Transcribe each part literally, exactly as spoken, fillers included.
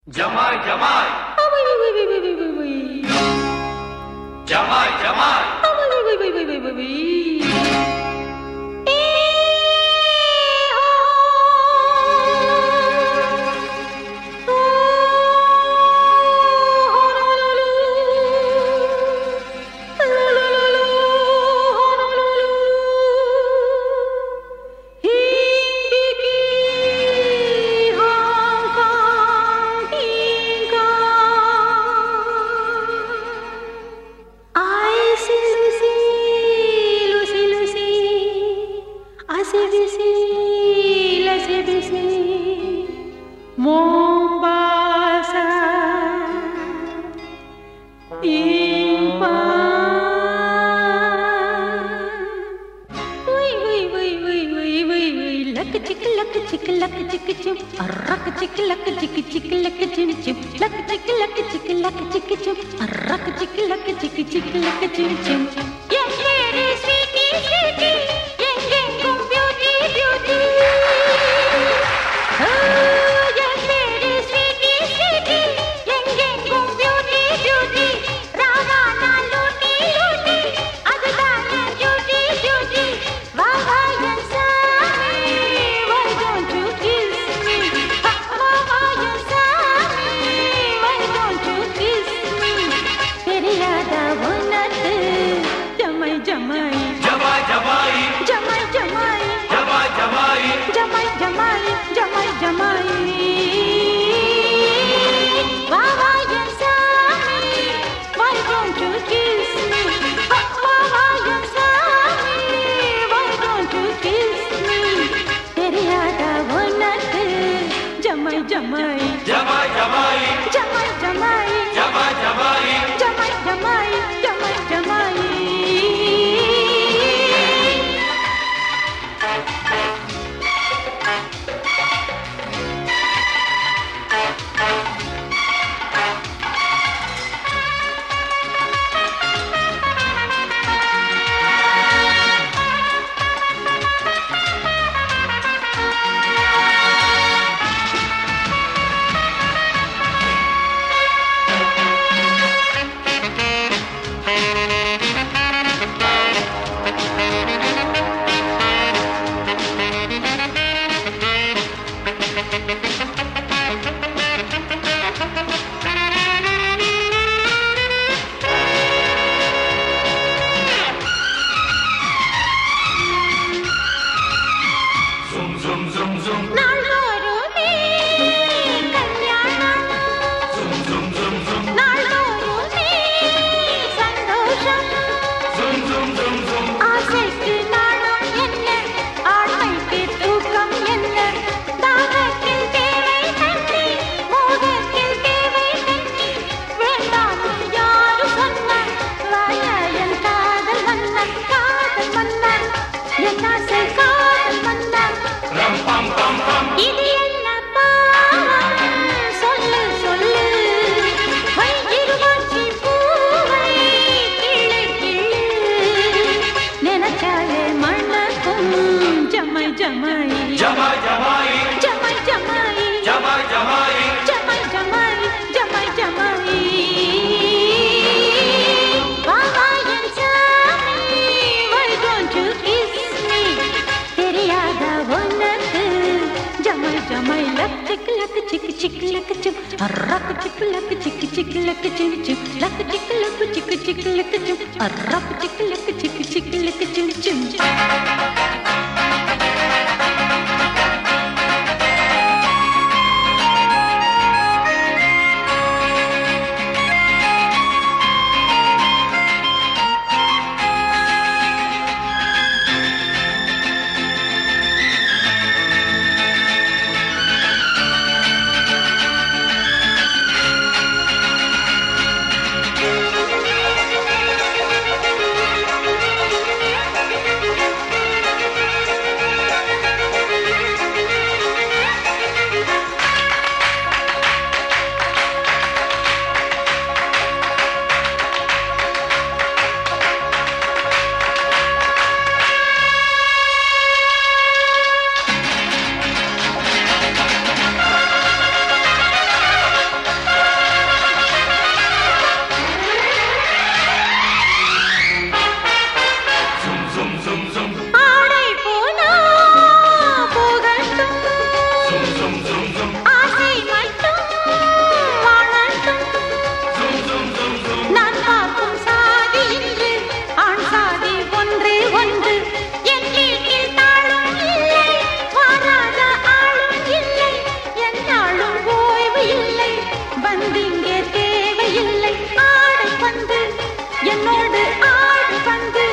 Jamai, Jamai. Jamai, Jamai. Mombasa, Impa. Wee wee wee wee wee wee wee. Luck chick, luck chick, luck chick chim. A rock chick, luck chick, chick luck chim chim. Luck chick, luck chick, luck chick chim. A rock chick, luck chick, chick luck chim chim. Yes, lady, sweetie, sweetie. Yang yang gum beauty, beauty. Oh. Jamai, Jamai, Jamai, Jamai, Jamai, Jamai, Jamai, Jamai, Jamai, Jamai. Jamai, Jamai, Jamai, Jamai, Jamai, Jamai, Jamai, Jamai, Jamai, Jamai, Jamai. Hawaiian Sammy, why don't you kiss me? Teri yaad aavunathu. Jamai, Jamai, luck chick, luck chick, chick luck chim. Rock chick, luck chick, chick luck chim chim. Luck chick, luck chick, chick luck chim. Rock chick, luck chick, chick luck chim chim. பந்திங்கே தேவையில்லை ஆடை பந்து என்னோடு ஆடு பந்து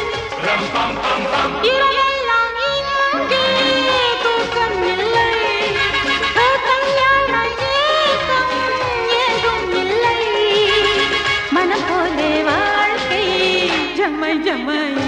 இரவெல்லாம் இங்கே தூக்கம் இல்லை கல்யாண ஏக்கம் ஏதும் இல்லை மனம் போலே வாழ்க்கை ஜமை ஜமை